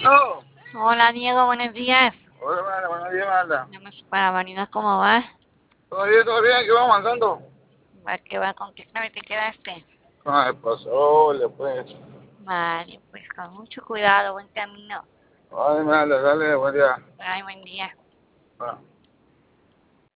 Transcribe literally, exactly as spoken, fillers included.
No. Hola Diego, buenos días. Hola, Marta, buenos días, Marta. Vamos para Marina, ¿cómo va? Todo bien, todo bien, aquí vamos avanzando. ¿Va que va? ¿Con qué examen te quedaste? Con el pozole, pues. Vale, pues con mucho cuidado, buen camino. Ay, Marta, dale, buen día. Ay, buen día. Bueno.